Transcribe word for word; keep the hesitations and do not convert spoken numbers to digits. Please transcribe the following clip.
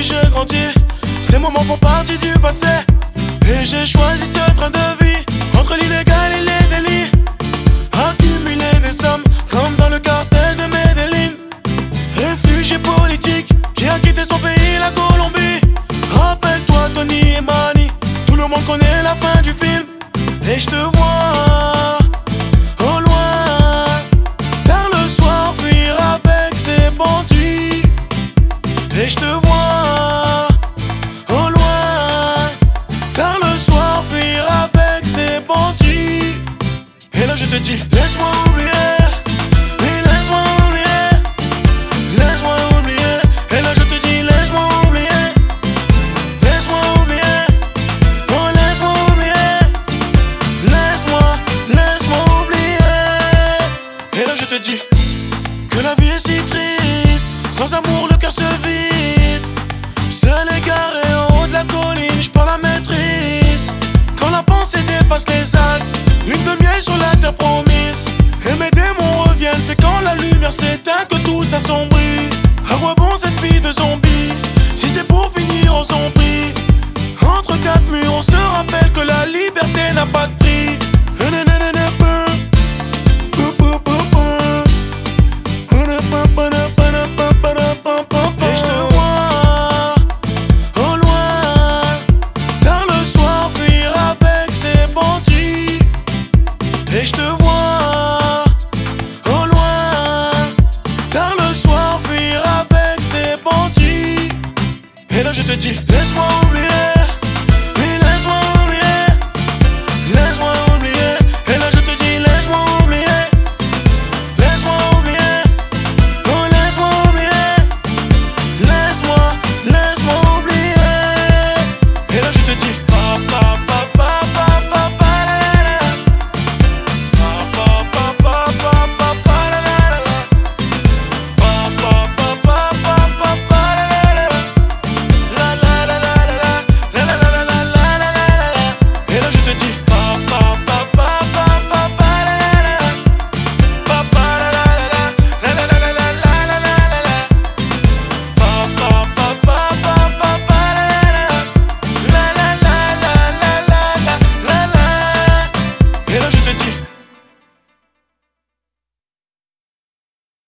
j'ai grandi, ces moments font partie du passé. Et j'ai choisi ce train de vie entre l'illégal et les délits. Accumuler des sommes comme dans le cartel de Medellin. Réfugié politique qui a quitté son pays, la Colombie. Rappelle-toi Tony et Manny, tout le monde connaît la fin du film. Et je te vois au loin, vers le soir fuir avec ses bandits. Et je te vois au loin, vers le soir fuir avec ses bandits. Et là je te dis, laisse-moi oublier, oui laisse-moi oublier, laisse-moi oublier. Et là je te dis, laisse-moi oublier, laisse-moi oublier, oh laisse-moi oublier, laisse-moi, laisse-moi oublier. Et là je te dis, que la vie est si triste, sans amour le cœur se vide. Seul égaré en haut de la colline, j'perds la maîtrise. Quand la pensée dépasse les actes, lune de miel sur la terre promise. Et mes démons reviennent, c'est quand la lumière s'éteint que tout s'assombrit. À quoi bon cette vie de zombie, si c'est pour finir en zombie? Entre quatre murs, on se rappelle que la liberté n'a pas de